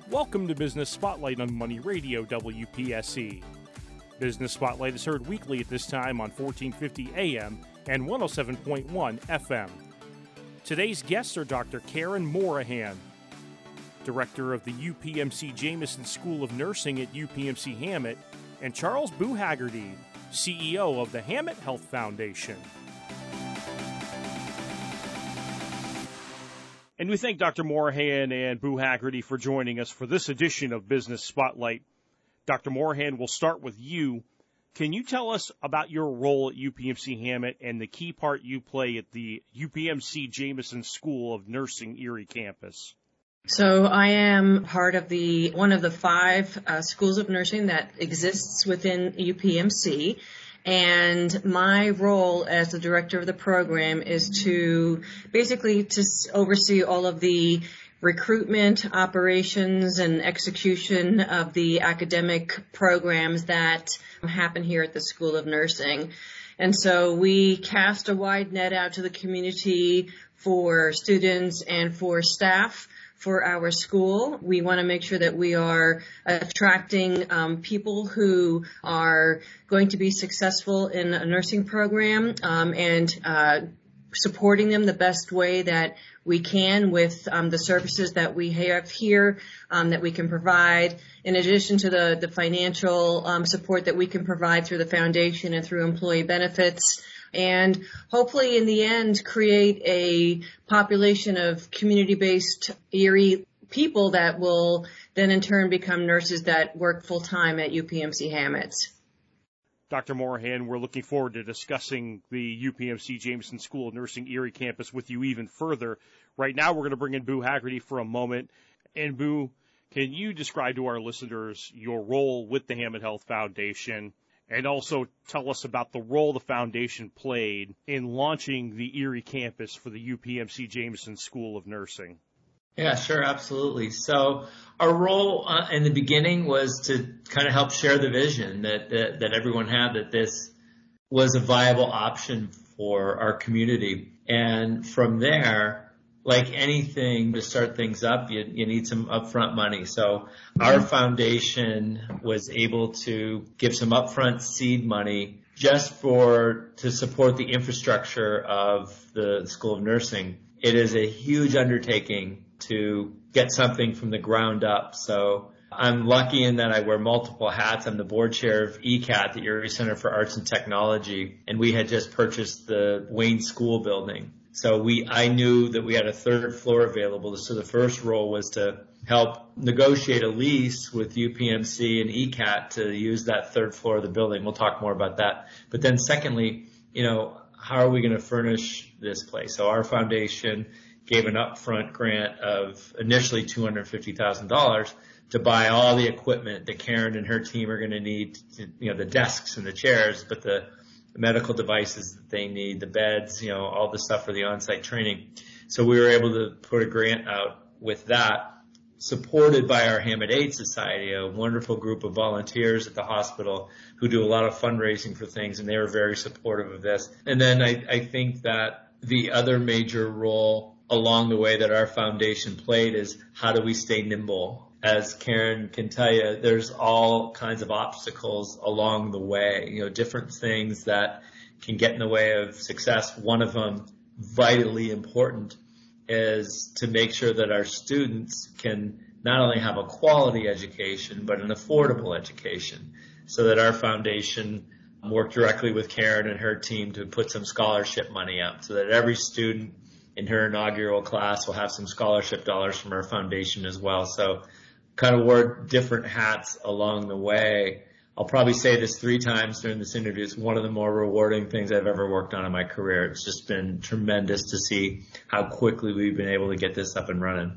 Welcome to Business Spotlight on Money Radio WPSC. Business Spotlight is heard weekly at this time on 1450 AM and 107.1 FM. Today's guests are Dr. Karen Morahan, Director of the UPMC Jameson School of Nursing at UPMC Hammett, and Charles Boo Haggerty, CEO of the Hammett Health Foundation. And we thank Dr. Morahan and Boo Haggerty for joining us for this edition of Business Spotlight. Dr. Morahan, we'll start with you. Can you tell us about your role at UPMC Hammett and the key part you play at the UPMC Jameson School of Nursing Erie campus? So I am part of one of the five schools of nursing that exists within UPMC. And my role as the director of the program is to basically oversee all of the recruitment, operations, and execution of the academic programs that happen here at the School of Nursing. And so we cast a wide net out to the community for students and for staff for our school. We want to make sure that we are attracting people who are going to be successful in a nursing program and supporting them the best way that we can with the services that we have here that we can provide, in addition to the financial support that we can provide through the foundation and through employee benefits. And hopefully in the end create a population of community-based Erie people that will then in turn become nurses that work full-time at UPMC Hammett. Dr. Morahan, we're looking forward to discussing the UPMC Jameson School of Nursing Erie campus with you even further. Right now we're going to bring in Boo Haggerty for a moment. And Boo, can you describe to our listeners your role with the Hammett Health Foundation, and also tell us about the role the foundation played in launching the Erie campus for the UPMC Jameson School of Nursing? Yeah, sure, absolutely. So our role in the beginning was to kind of help share the vision that everyone had, that this was a viable option for our community. And from there, like anything, to start things up, you need some upfront money. So our foundation was able to give some upfront seed money just to support the infrastructure of the School of Nursing. It is a huge undertaking to get something from the ground up. So I'm lucky in that I wear multiple hats. I'm the board chair of ECAT, the Erie Center for Arts and Technology, and we had just purchased the Wayne School building. So I knew that we had a third floor available. So the first role was to help negotiate a lease with UPMC and ECAT to use that third floor of the building. We'll talk more about that. But then secondly, how are we going to furnish this place? So our foundation gave an upfront grant of initially $250,000 to buy all the equipment that Karen and her team are going to need, the desks and the chairs, but the medical devices that they need, the beds, all the stuff for the on-site training. So we were able to put a grant out with that, supported by our Hammett Aid Society, a wonderful group of volunteers at the hospital who do a lot of fundraising for things, and they were very supportive of this. And then I think that the other major role along the way that our foundation played is how do we stay nimble? As Karen can tell you, there's all kinds of obstacles along the way, different things that can get in the way of success. One of them, vitally important, is to make sure that our students can not only have a quality education, but an affordable education, so that our foundation worked directly with Karen and her team to put some scholarship money up so that every student in her inaugural class will have some scholarship dollars from our foundation as well. So kind of wore different hats along the way. I'll probably say this 3 times during this interview. It's one of the more rewarding things I've ever worked on in my career. It's just been tremendous to see how quickly we've been able to get this up and running.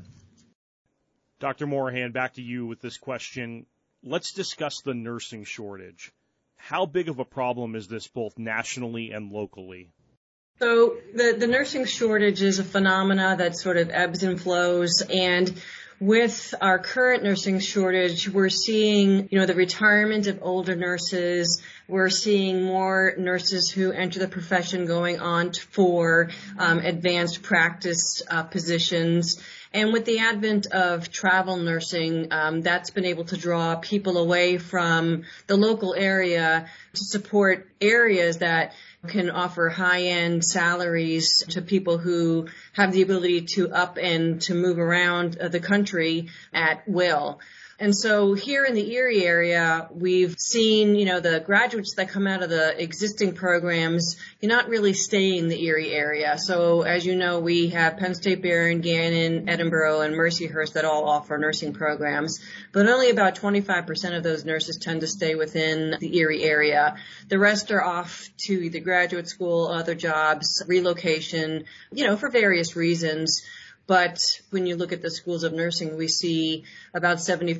Dr. Morahan, back to you with this question. Let's discuss the nursing shortage. How big of a problem is this both nationally and locally? So the nursing shortage is a phenomena that sort of ebbs and flows, and With our current nursing shortage, we're seeing, the retirement of older nurses. We're seeing more nurses who enter the profession going on for advanced practice positions. And with the advent of travel nursing, that's been able to draw people away from the local area to support areas that can offer high-end salaries to people who have the ability to up and to move around the country at will. And so here in the Erie area, we've seen, the graduates that come out of the existing programs, you're not really staying in the Erie area. So as you know, we have Penn State Barron, Gannon, Edinboro, and Mercyhurst that all offer nursing programs. But only about 25% of those nurses tend to stay within the Erie area. The rest are off to either graduate school, other jobs, relocation, for various reasons. But when you look at the schools of nursing, we see about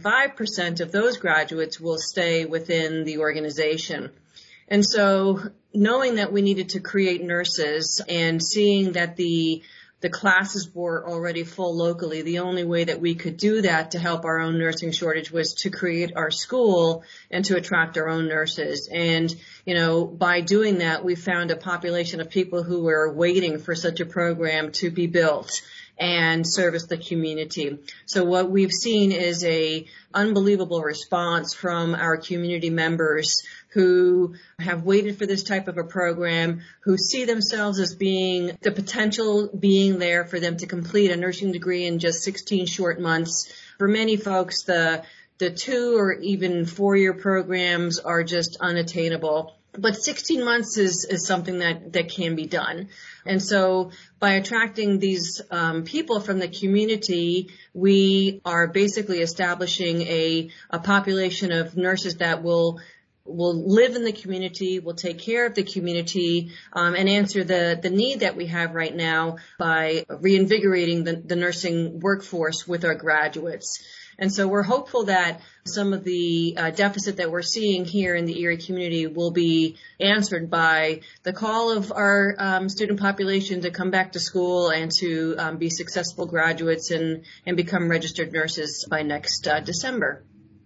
75% of those graduates will stay within the organization. And so knowing that we needed to create nurses and seeing that the classes were already full locally, the only way that we could do that to help our own nursing shortage was to create our school and to attract our own nurses. And, by doing that, we found a population of people who were waiting for such a program to be built and service the community. So what we've seen is a unbelievable response from our community members who have waited for this type of a program, who see themselves as being the potential being there for them to complete a nursing degree in just 16 short months. For many folks, the 2 or even 4-year programs are just unattainable. But 16 months is something that can be done. And so by attracting these people from the community, we are basically establishing a population of nurses that will live in the community, will take care of the community, and answer the need that we have right now by reinvigorating the nursing workforce with our graduates. And so we're hopeful that some of the deficit that we're seeing here in the Erie community will be answered by the call of our student population to come back to school and to be successful graduates and become registered nurses by next December.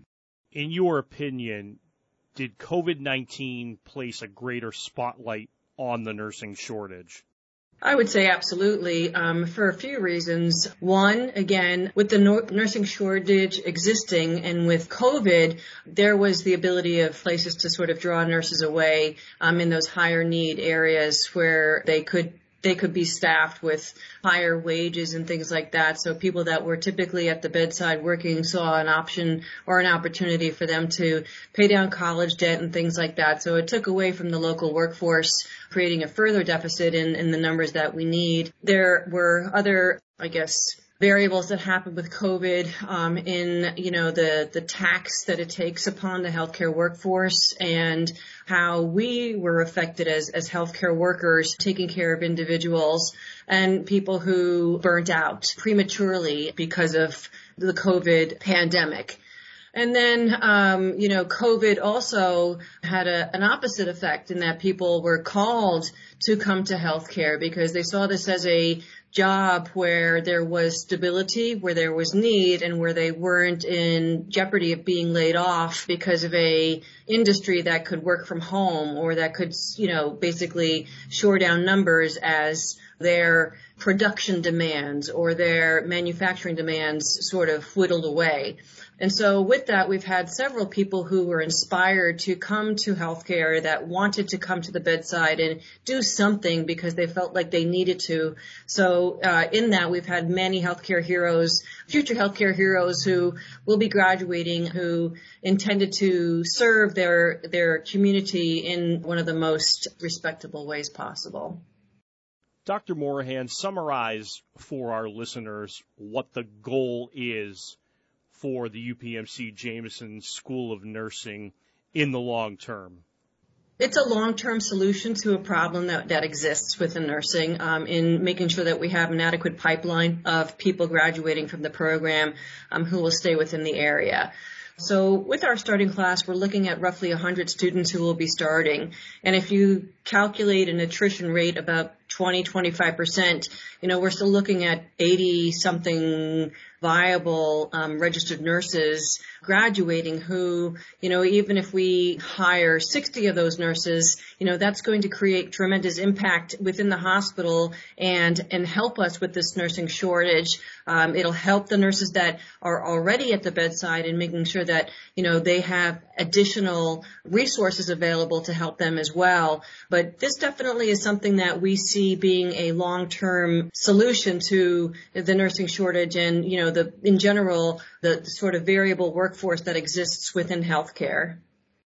In your opinion, did COVID-19 place a greater spotlight on the nursing shortage? I would say absolutely, for a few reasons. One, again, with the nursing shortage existing and with COVID, there was the ability of places to sort of draw nurses away in those higher need areas where they could be staffed with higher wages and things like that. So people that were typically at the bedside working saw an option or an opportunity for them to pay down college debt and things like that. So it took away from the local workforce, creating a further deficit in the numbers that we need. There were other, variables that happened with COVID in, the tax that it takes upon the healthcare workforce and how we were affected as healthcare workers taking care of individuals and people who burnt out prematurely because of the COVID pandemic. And then, COVID also had an opposite effect in that people were called to come to healthcare because they saw this as a job where there was stability, where there was need, and where they weren't in jeopardy of being laid off because of a industry that could work from home or that could, basically shore down numbers as their production demands or their manufacturing demands sort of whittled away. And so with that, we've had several people who were inspired to come to healthcare that wanted to come to the bedside and do something because they felt like they needed to. So in that, we've had many healthcare heroes, future healthcare heroes who will be graduating, who intended to serve their community in one of the most respectable ways possible. Dr. Morahan, summarize for our listeners what the goal is for the UPMC Jameson School of Nursing in the long term. It's a long-term solution to a problem that exists within nursing in making sure that we have an adequate pipeline of people graduating from the program who will stay within the area. So with our starting class, we're looking at roughly 100 students who will be starting. And if you calculate an attrition rate about 20-25%, we're still looking at 80-something viable registered nurses graduating who, even if we hire 60 of those nurses, that's going to create tremendous impact within the hospital and help us with this nursing shortage. It'll help the nurses that are already at the bedside in making sure that, they have additional resources available to help them as well. But this definitely is something that we see being a long-term solution to the nursing shortage and, in general, the sort of variable workforce that exists within healthcare.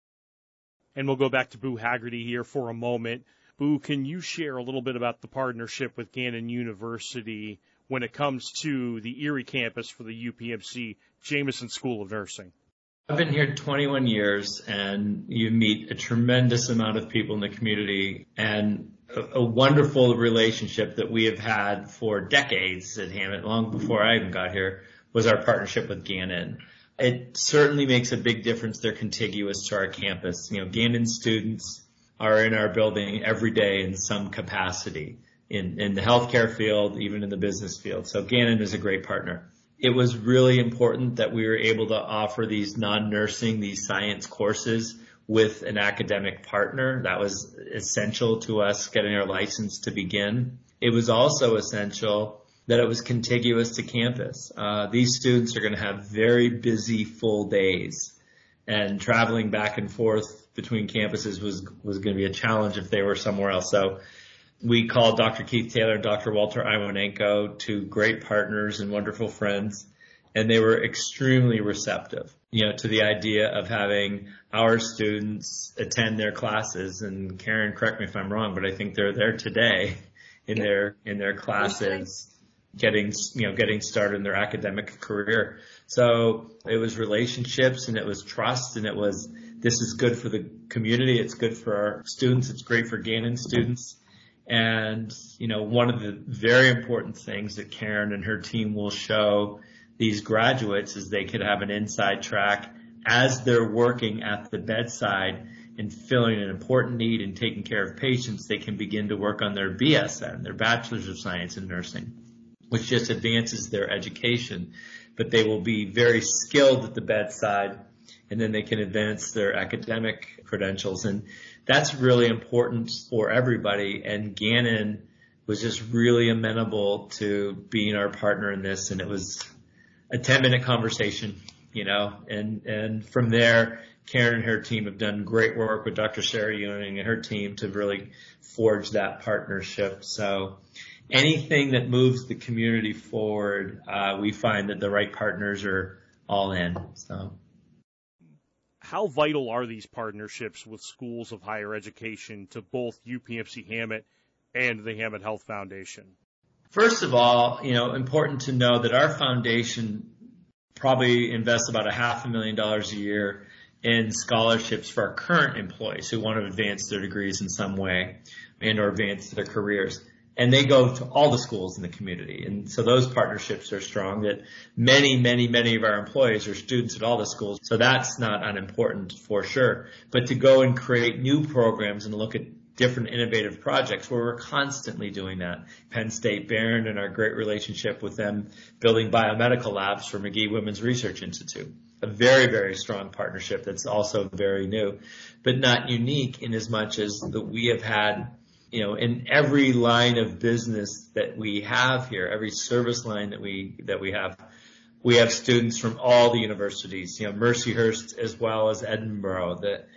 And we'll go back to Boo Haggerty here for a moment. Boo, can you share a little bit about the partnership with Gannon University when it comes to the Erie campus for the UPMC Jameson School of Nursing? I've been here 21 years, and you meet a tremendous amount of people in the community, and a wonderful relationship that we have had for decades at Hammett, long before I even got here, was our partnership with Gannon. It certainly makes a big difference. They're contiguous to our campus. Gannon students are in our building every day in some capacity, in the healthcare field, even in the business field. So Gannon is a great partner. It was really important that we were able to offer these non-nursing, these science courses with an academic partner. That was essential to us getting our license to begin. It was also essential that it was contiguous to campus. These students are going to have very busy full days, and traveling back and forth between campuses was going to be a challenge if they were somewhere else. So we called Dr. Keith Taylor and Dr. Walter Iwanenko, two great partners and wonderful friends, and they were extremely receptive, to the idea of having our students attend their classes. And Karen, correct me if I'm wrong, but I think they're there today in their classes, getting started in their academic career. So it was relationships, and it was trust, and it was, this is good for the community, it's good for our students, it's great for Gannon students. And, one of the very important things that Karen and her team will show these graduates is they could have an inside track as they're working at the bedside and filling an important need and taking care of patients. They can begin to work on their BSN, their Bachelor's of Science in Nursing, which just advances their education. But they will be very skilled at the bedside, and then they can advance their academic credentials. And that's really important for everybody. And Gannon was just really amenable to being our partner in this. And it was a 10-minute conversation, and from there, Karen and her team have done great work with Dr. Sarah Ewing and her team to really forge that partnership. So anything that moves the community forward, we find that the right partners are all in. So, how vital are these partnerships with schools of higher education to both UPMC Hammett and the Hammett Health Foundation? First of all, important to know that our foundation probably invests about $500,000 a year in scholarships for our current employees who want to advance their degrees in some way and or advance their careers. And they go to all the schools in the community. And so those partnerships are strong, that many, many, many of our employees are students at all the schools. So that's not unimportant for sure. But to go and create new programs and look at different innovative projects where we're constantly doing that. Penn State Barron and our great relationship with them building biomedical labs for McGee Women's Research Institute. A very, very strong partnership that's also very new, but not unique in as much as that we have had, in every line of business that we have here, every service line that we have students from all the universities, Mercyhurst as well as Edinburgh,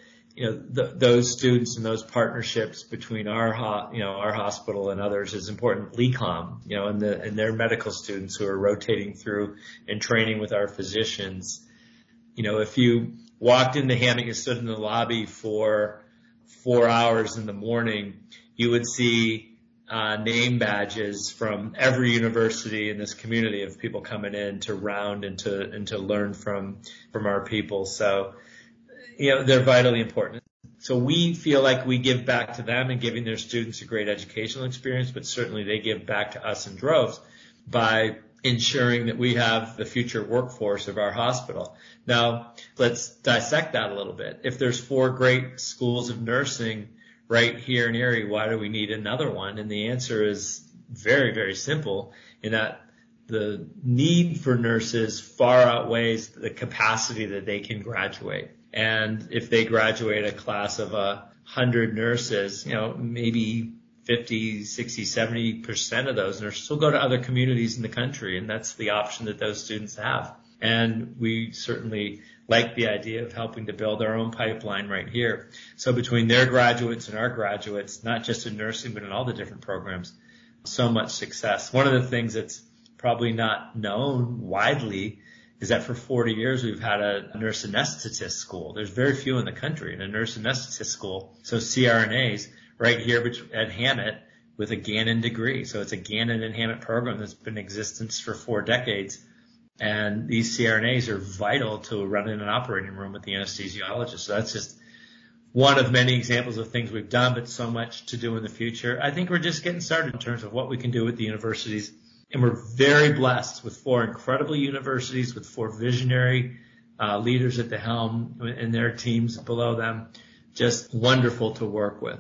those students and those partnerships between our hospital and others is important. LECOM, and their medical students who are rotating through and training with our physicians. If you walked into Hammett, you stood in the lobby for 4 hours in the morning, you would see name badges from every university in this community of people coming in to round and to learn from our people. So, they're vitally important. So we feel like we give back to them in giving their students a great educational experience, but certainly they give back to us in droves by ensuring that we have the future workforce of our hospital. Now, let's dissect that a little bit. If there's 4 great schools of nursing right here in Erie, why do we need another one? And the answer is very, very simple, in that the need for nurses far outweighs the capacity that they can graduate. And if they graduate a class of 100 nurses, maybe 50, 60, 70% of those nurses will go to other communities in the country, and that's the option that those students have. And we certainly like the idea of helping to build our own pipeline right here. So between their graduates and our graduates, not just in nursing, but in all the different programs, so much success. One of the things that's probably not known widely is that for 40 years we've had a nurse anesthetist school. There's very few in the country in a nurse anesthetist school. So CRNAs right here at Hammett with a Gannon degree. So it's a Gannon and Hammett program that's been in existence for 4 decades. And these CRNAs are vital to running an operating room with the anesthesiologist. So that's just one of many examples of things we've done, but so much to do in the future. I think we're just getting started in terms of what we can do with the universities. And we're very blessed with 4 incredible universities with 4 visionary leaders at the helm and their teams below them. Just wonderful to work with.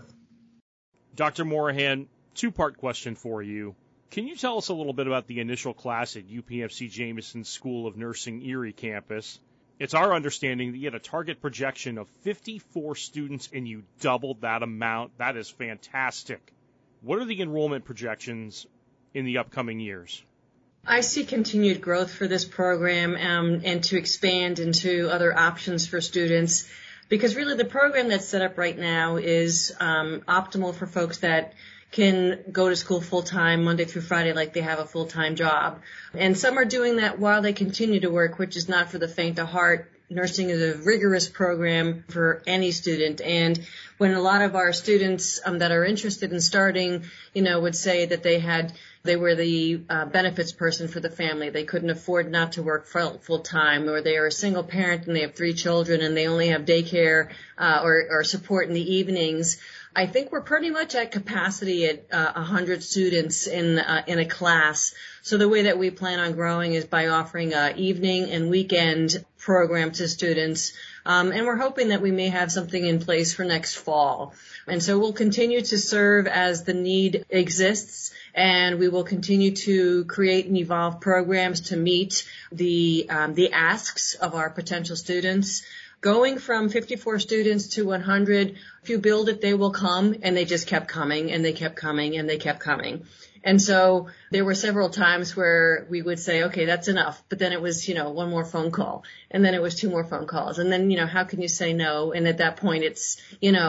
Dr. Morahan, 2-part question for you. Can you tell us a little bit about the initial class at UPMC Jameson School of Nursing Erie campus? It's our understanding that you had a target projection of 54 students and you doubled that amount. That is fantastic. What are the enrollment projections in the upcoming years? I see continued growth for this program and to expand into other options for students, because really the program that's set up right now is optimal for folks that can go to school full-time Monday through Friday like they have a full-time job. And some are doing that while they continue to work, which is not for the faint of heart. Nursing is a rigorous program for any student. And when a lot of our students that are interested in starting, would say that they were the benefits person for the family. They couldn't afford not to work full-time, or they are a single parent and they have 3 children and they only have daycare or support in the evenings. I think we're pretty much at capacity at 100 students in a class. So the way that we plan on growing is by offering an evening and weekend program to students. And we're hoping that we may have something in place for next fall. And so we'll continue to serve as the need exists, and we will continue to create and evolve programs to meet the asks of our potential students. Going from 54 students to 100, if you build it, they will come, and they just kept coming, and they kept coming, and they kept coming. And so there were several times where we would say, okay, that's enough. But then it was, 1 more phone call, and then it was 2 more phone calls. And then, how can you say no? And at that point, it's,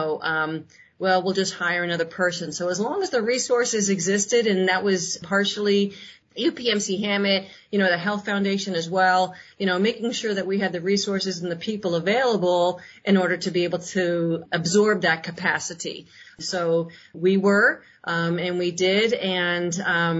well, we'll just hire another person. So as long as the resources existed, and that was partially UPMC Hammett, the Health Foundation as well, making sure that we had the resources and the people available in order to be able to absorb that capacity. So we were, and we did, and,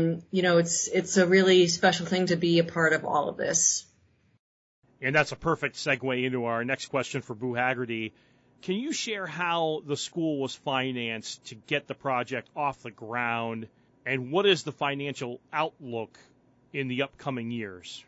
it's a really special thing to be a part of all of this. And that's a perfect segue into our next question for Boo Haggerty. Can you share how the school was financed to get the project off the ground? And what is the financial outlook in the upcoming years?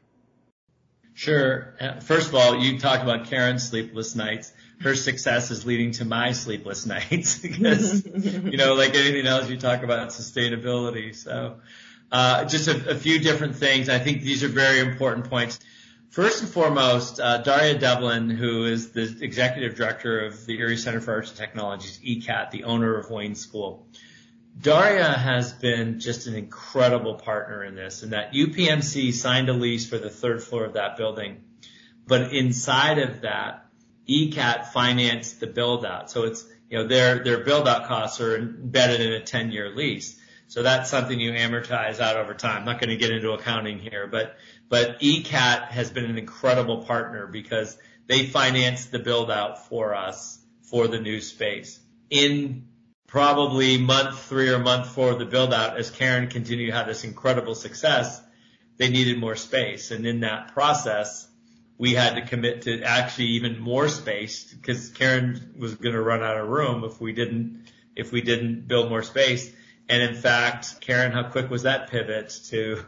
Sure. First of all, you talk about Karen's sleepless nights. Her success is leading to my sleepless nights because, like anything else, you talk about sustainability. So just a few different things. I think these are very important points. First and foremost, Daria Devlin, who is the executive director of the Erie Center for Arts and Technologies, ECAT, the owner of Wayne School. Daria has been just an incredible partner in this, and that UPMC signed a lease for the 3rd floor of that building. But inside of that, ECAT financed the build-out. So it's, their build-out costs are embedded in a 10-year lease. So that's something you amortize out over time. I'm not going to get into accounting here, but ECAT has been an incredible partner because they financed the build-out for us for the new space. In probably month 3 or month 4 of the build out, as Karen continued to have this incredible success, they needed more space. And in that process, we had to commit to actually even more space because Karen was going to run out of room if we didn't build more space. And in fact, Karen, how quick was that pivot to,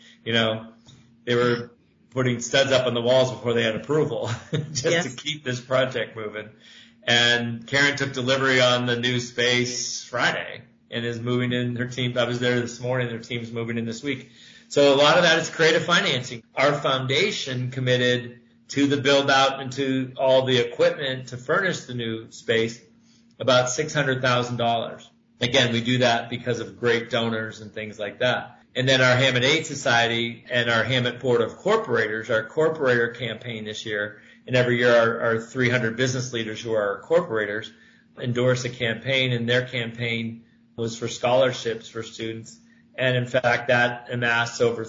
they were putting studs up on the walls before they had approval just to keep this project moving. And Karen took delivery on the new space Friday and is moving in her team. I was there this morning. Their team's moving in this week. So a lot of that is creative financing. Our foundation committed to the build out and to all the equipment to furnish the new space about $600,000. Again, we do that because of great donors and things like that. And then our Hammett Aid Society and our Hammett Board of Corporators, our corporator campaign this year, and every year our 300 business leaders who are our corporators endorse a campaign, and their campaign was for scholarships for students. And in fact, that amassed over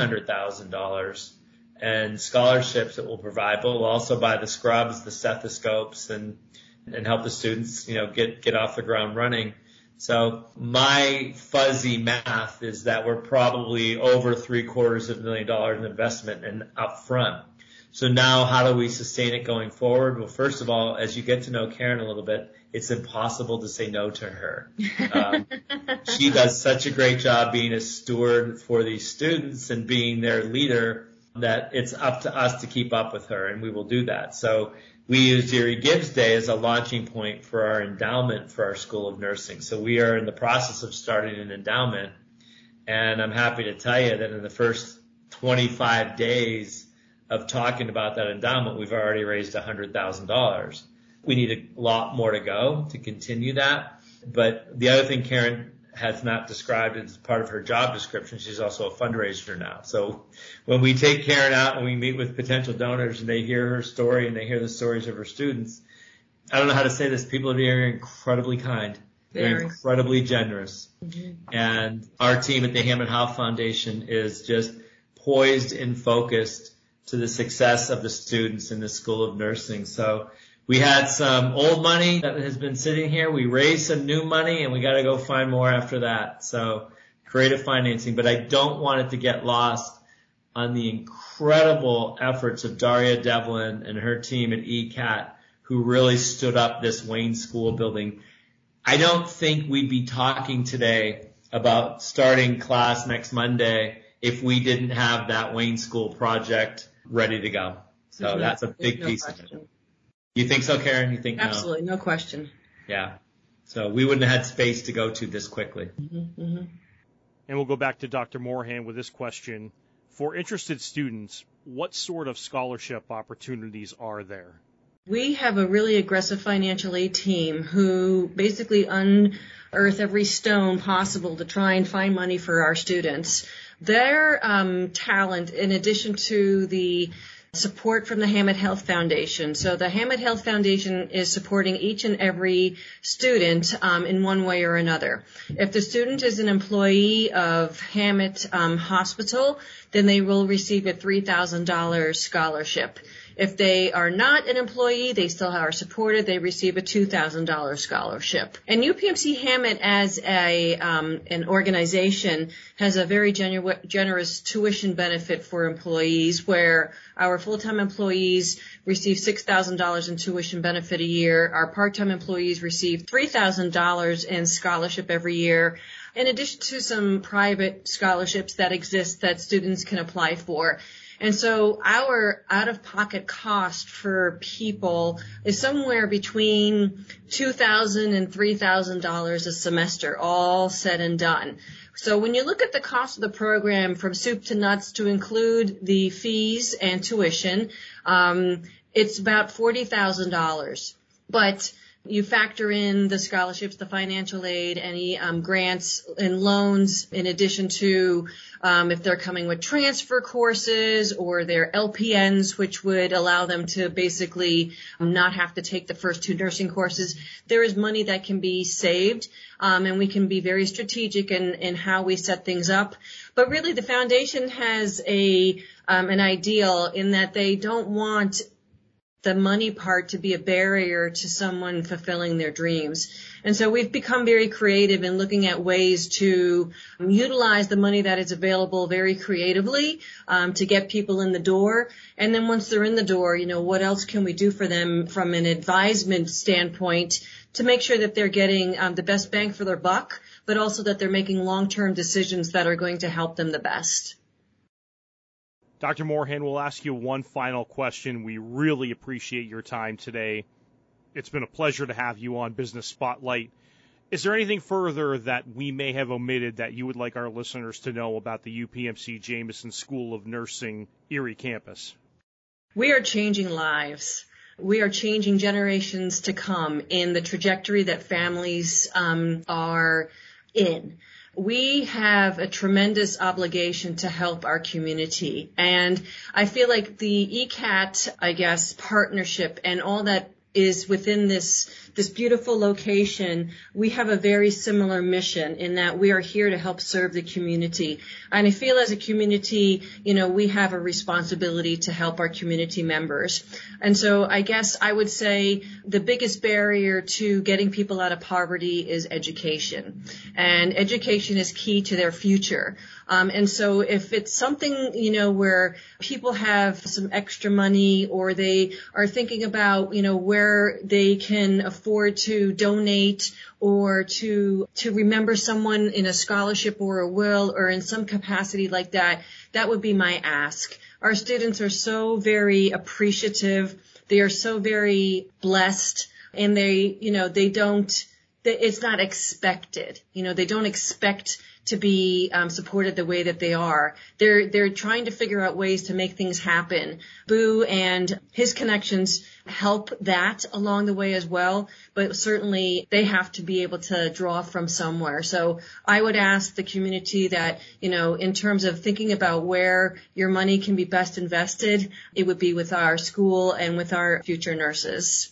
$300,000 and scholarships that we'll provide, but we'll also buy the scrubs, the stethoscopes, and help the students, get off the ground running. So my fuzzy math is that we're probably over $750,000 in investment and upfront. So now how do we sustain it going forward? Well, first of all, as you get to know Karen a little bit, it's impossible to say no to her. She does such a great job being a steward for these students and being their leader that it's up to us to keep up with her, and we will do that. So we use Erie Gibbs Day as a launching point for our endowment for our School of Nursing. So we are in the process of starting an endowment, and I'm happy to tell you that in the first 25 days of talking about that endowment, we've already raised $100,000. We need a lot more to go to continue that. But the other thing Karen has not described as part of her job description, she's also a fundraiser now. So when we take Karen out and we meet with potential donors and they hear her story and they hear the stories of her students, I don't know how to say this, people are very incredibly kind. They're incredibly generous. Mm-hmm. And our team at the Hammond House Foundation is just poised and focused to the success of the students in the School of Nursing. So we had some old money that has been sitting here. We raised some new money, and we got to go find more after that. So creative financing. But I don't want it to get lost on the incredible efforts of Daria Devlin and her team at ECAT, who really stood up this Wayne School building. I don't think we'd be talking today about starting class next Monday if we didn't have that Wayne School project ready to go. So that's a big piece of it. You think so, Karen? You think absolutely, no question. Yeah. So we wouldn't have had space to go to this quickly. Mm-hmm, mm-hmm. And we'll go back to Dr. Morahan with this question. For interested students, what sort of scholarship opportunities are there? We have a really aggressive financial aid team who basically unearth every stone possible to try and find money for our students. Their talent, in addition to the support from the Hammett Health Foundation. So the Hammett Health Foundation is supporting each and every student in one way or another. If the student is an employee of Hammett Hospital, then they will receive a $3,000 scholarship. If they are not an employee, they still are supported. They receive a $2,000 scholarship. And UPMC Hammett, as an organization, has a very generous tuition benefit for employees, where our full-time employees receive $6,000 in tuition benefit a year. Our part-time employees receive $3,000 in scholarship every year, in addition to some private scholarships that exist that students can apply for. And so our out-of-pocket cost for people is somewhere between $2,000 and $3,000 a semester, all said and done. So when you look at the cost of the program from soup to nuts to include the fees and tuition, it's about $40,000. But you factor in the scholarships, the financial aid, any grants and loans, in addition to if they're coming with transfer courses or their LPNs, which would allow them to basically not have to take the first 2 nursing courses. There is money that can be saved, and we can be very strategic in how we set things up. But really, the foundation has an ideal in that they don't want the money part to be a barrier to someone fulfilling their dreams. And so we've become very creative in looking at ways to utilize the money that is available very creatively to get people in the door. And then once they're in the door, what else can we do for them from an advisement standpoint to make sure that they're getting the best bang for their buck, but also that they're making long-term decisions that are going to help them the best. Dr. Morahan, we'll ask you one final question. We really appreciate your time today. It's been a pleasure to have you on Business Spotlight. Is there anything further that we may have omitted that you would like our listeners to know about the UPMC Jameson School of Nursing Erie campus? We are changing lives. We are changing generations to come in the trajectory that families are in. We have a tremendous obligation to help our community. And I feel like the ECAT, partnership and all that is within this beautiful location, we have a very similar mission in that we are here to help serve the community. And I feel as a community, we have a responsibility to help our community members. And so I guess I would say the biggest barrier to getting people out of poverty is education. And education is key to their future. And so if it's something, where people have some extra money or they are thinking about, where they can afford to donate or to remember someone in a scholarship or a will or in some capacity like that, that would be my ask. Our students are so very appreciative. They are so very blessed, and it's not expected. They don't expect to be supported the way that they are. They're trying to figure out ways to make things happen. Boo and his connections help that along the way as well, but certainly they have to be able to draw from somewhere. So I would ask the community that, in terms of thinking about where your money can be best invested, it would be with our school and with our future nurses.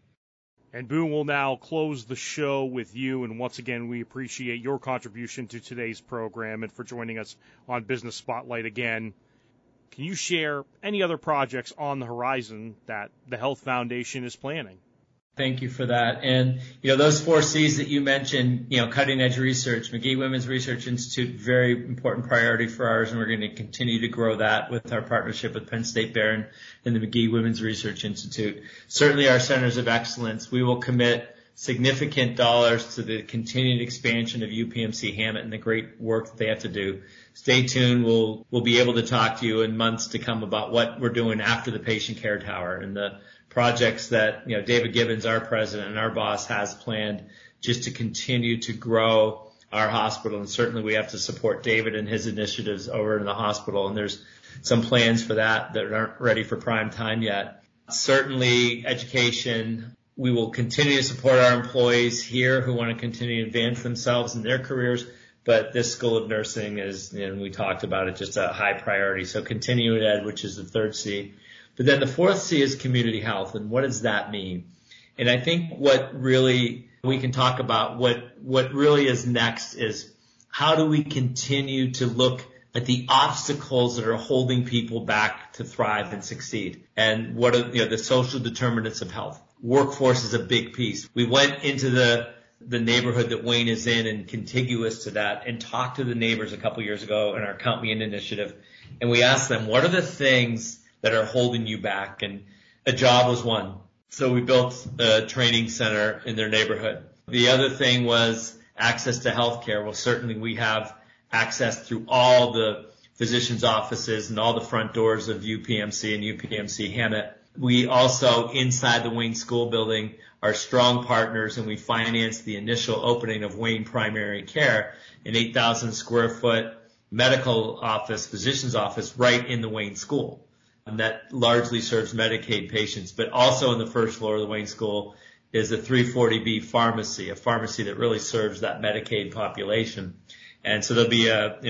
And Boo will now close the show with you. And once again, we appreciate your contribution to today's program and for joining us on Business Spotlight again. Can you share any other projects on the horizon that the Health Foundation is planning? Thank you for that. And, those 4 C's that you mentioned, cutting edge research, Magee Women's Research Institute, very important priority for ours. And we're going to continue to grow that with our partnership with Penn State Barron and the Magee Women's Research Institute. Certainly our centers of excellence, we will commit significant dollars to the continued expansion of UPMC Hammett and the great work that they have to do. Stay tuned. We'll be able to talk to you in months to come about what we're doing after the patient care tower and the projects that, David Gibbons, our president and our boss, has planned just to continue to grow our hospital. And certainly we have to support David and his initiatives over in the hospital. And there's some plans for that aren't ready for prime time yet. Certainly education. We will continue to support our employees here who want to continue to advance themselves in their careers. But this School of Nursing is, and we talked about it, just a high priority. So continuing ed, which is the 3rd C. But then the 4th C is community health. And what does that mean? And I think what really we can talk about, what really is next is how do we continue to look at the obstacles that are holding people back to thrive and succeed? And what are the social determinants of health? Workforce is a big piece. We went into the neighborhood that Wayne is in and contiguous to that and talked to the neighbors a couple years ago in our Count Me In initiative. And we asked them, what are the things that are holding you back? And a job was one. So we built a training center in their neighborhood. The other thing was access to health care. Well, certainly we have access through all the physicians' offices and all the front doors of UPMC and UPMC Hammett. We also, inside the Wayne School building, are strong partners, and we financed the initial opening of Wayne Primary Care, an 8,000 square foot medical office, physician's office, right in the Wayne School. And that largely serves Medicaid patients, but also on the first floor of the Wayne School is a 340B pharmacy, a pharmacy that really serves that Medicaid population. And so there'll be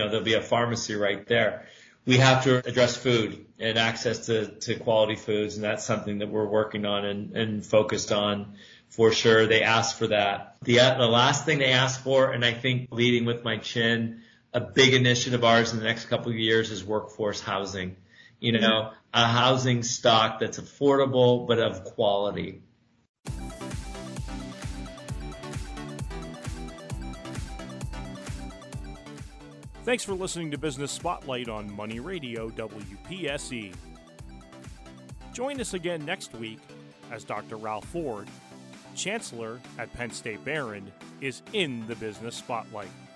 a pharmacy right there. We have to address food and access to quality foods, and that's something that we're working on and focused on for sure. They asked for that. The last thing they asked for, and I think leading with my chin, a big initiative of ours in the next couple of years is workforce housing. A housing stock that's affordable but of quality. Thanks for listening to Business Spotlight on Money Radio WPSE. Join us again next week as Dr. Ralph Ford, Chancellor at Penn State Barron, is in the Business Spotlight.